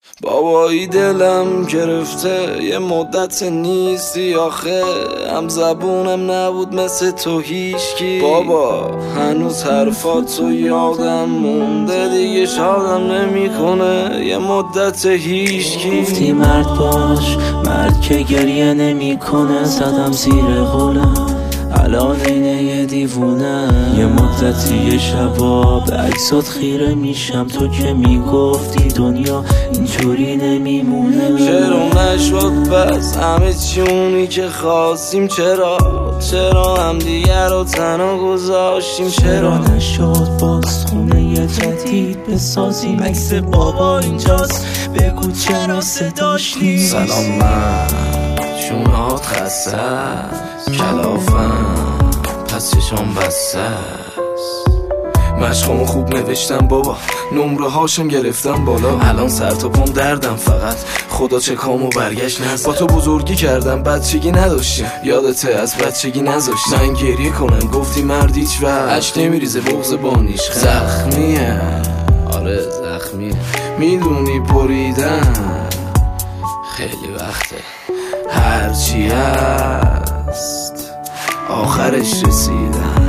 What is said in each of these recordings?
بابایی دلم گرفته یه مدت نیستی آخه، هم زبونم نبود مثل تو هیچکی. بابا هنوز حرفاتو یادم مونده، دیگه شادم نمیکنه یه مدت هیچکی. گفتی مرد باش، مرد که گریه نمیکنه. زدم زیر قولم الان اینه یه دیوونه. یه مدتی یه شبا به عکسات خیره میشم، تو که میگفتی دنیا اینجوری نمیمونه. چرا نشد بس همه چی اونی که خواستیم؟ چرا هم دیگر رو تنها گذاشتیم؟ چرا نشد باز خونه یه جدید بسازیم؟ عکس بابا اینجاست، بگو چرا صداش نیست. سلام، من چونات خسته کلافم پس چشام بسته است. مشقامو خوب نوشتم بابا، نمره هاشم گرفتم بالا. الان سر تا پام دردم فقط، خدا چه کامو برگشت نزد. با تو بزرگی کردم بچگی نداشتیم، یادته از بچگی نذاشتیم. من گریه کنم گفتی مرد هیچ وقت اش نمیریزه بغض بانیش. زخمیه، آره زخمیه، میدونی بریدن خیلی وقته. هرچی هست آخرش رسیدم.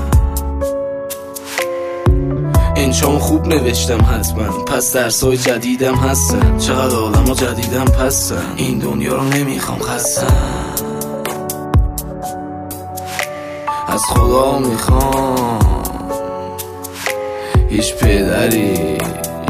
انشام خوب نوشتم حتما، پس درسای جدیدم هستن. چقدر آدم ها جدیدم پستن، این دنیا رو نمیخوام خستم. از خدا میخوام هیچ پدری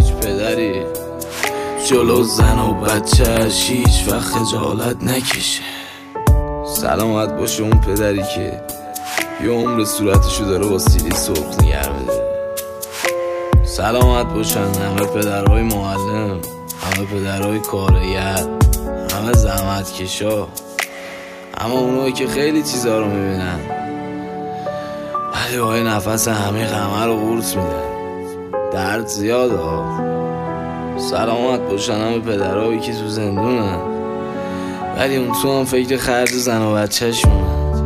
جلو زن و بچه‌اش هیچ وقت خجالت نکشه. سلامت باشه اون پدری که یه عمر صورتشو داره با سیلی سرخ نگه می‌داره. سلامت باشن همه پدرهای معلم، همه پدرهای کارگر، همه زحمت کشا، همه اونایی که خیلی چیزا رو میبینن ولی با نفس همه غمه رو قورت میدن. درد زیاد ها. سلامت باشن همه پدرهایی که تو زندونن ولی اون تو هم فکر خرج زن و بچه‌ش مونن.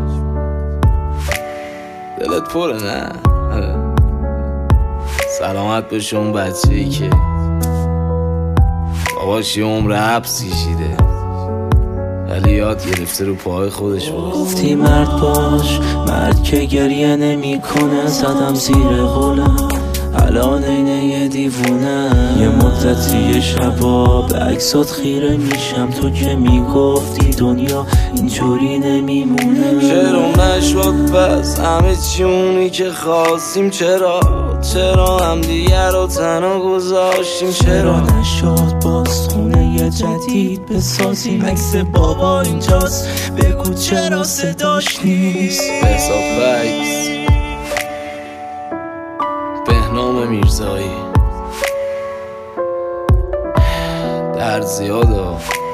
دلت پره نه؟ سلامت باشه اون بچه‌ای که باباش یه عمر حبس کشیده ولی یاد گرفته رو پاهای خودش باشه. گفتی مرد باش، مرد که گریه نمیکنه. زدم زیر قولم الان اینه یه دیوونه. یه مدتی یه شبا به عکسات خیره میشم، تو که میگفتی دنیا اینجوری نمیمونه. چرا نشد بس همه چی اونی که خواستیم؟ چرا هم دیگر رو تنها گذاشتیم؟ چرا نشد باز خونه یه جدید بسازیم؟ عکس بابا اینجاست، بگو چرا صداش نیست. حساب بکس بهنام میرزایی. درد زیاده